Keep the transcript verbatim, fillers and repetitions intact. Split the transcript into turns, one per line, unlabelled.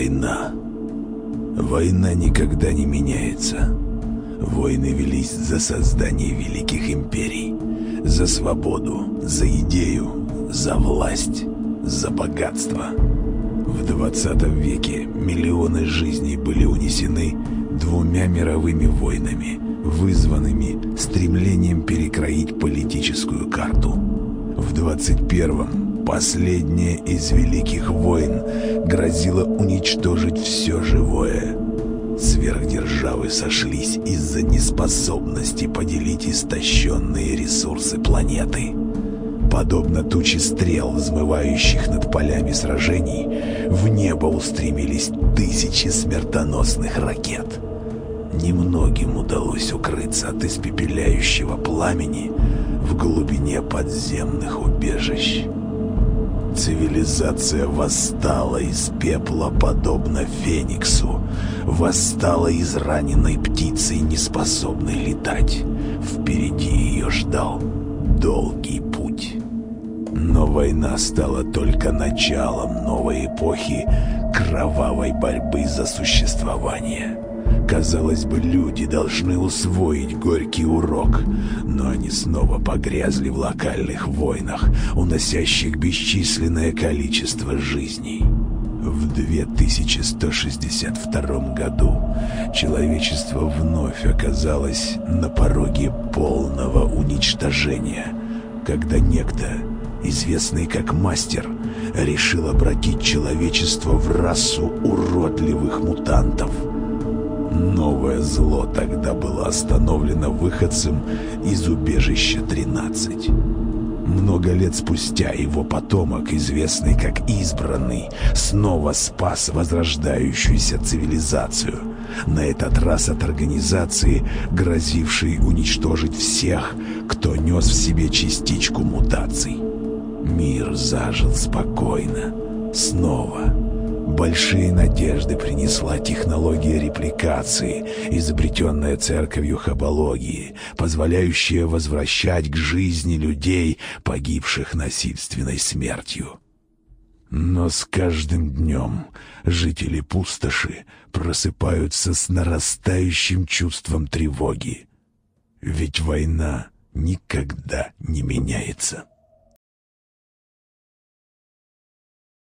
Война. Война никогда не меняется. Войны велись за создание великих империй, за свободу, за идею, за власть, за богатство. В двадцатом веке миллионы жизней были унесены двумя мировыми войнами, вызванными стремлением перекроить политическую карту. В двадцать первом последняя из великих войн грозила уничтожить все живое. Сверхдержавы сошлись из-за неспособности поделить истощенные ресурсы планеты. Подобно туче стрел, взмывающих над полями сражений, в небо устремились тысячи смертоносных ракет. Немногим удалось укрыться от испепеляющего пламени в глубине подземных убежищ. Цивилизация восстала из пепла, подобно фениксу, восстала израненной птицей, неспособной летать. Впереди ее ждал долгий путь. Но война стала только началом новой эпохи кровавой борьбы за существование. Казалось бы, люди должны усвоить горький урок, но они снова погрязли в локальных войнах, уносящих бесчисленное количество жизней. В две тысячи сто шестьдесят втором году человечество вновь оказалось на пороге полного уничтожения, когда некто, известный как Мастер, решил обратить человечество в расу уродливых мутантов. Новое зло тогда было остановлено выходцем из убежища тринадцать. Много лет спустя его потомок, известный как Избранный, снова спас возрождающуюся цивилизацию. На этот раз от организации, грозившей уничтожить всех, кто нес в себе частичку мутаций. Мир зажил спокойно. Снова. Большие надежды принесла технология репликации, изобретенная церковью хабологии, позволяющая возвращать к жизни людей, погибших насильственной смертью. Но с каждым днем жители пустоши просыпаются с нарастающим чувством тревоги. Ведь война никогда не меняется.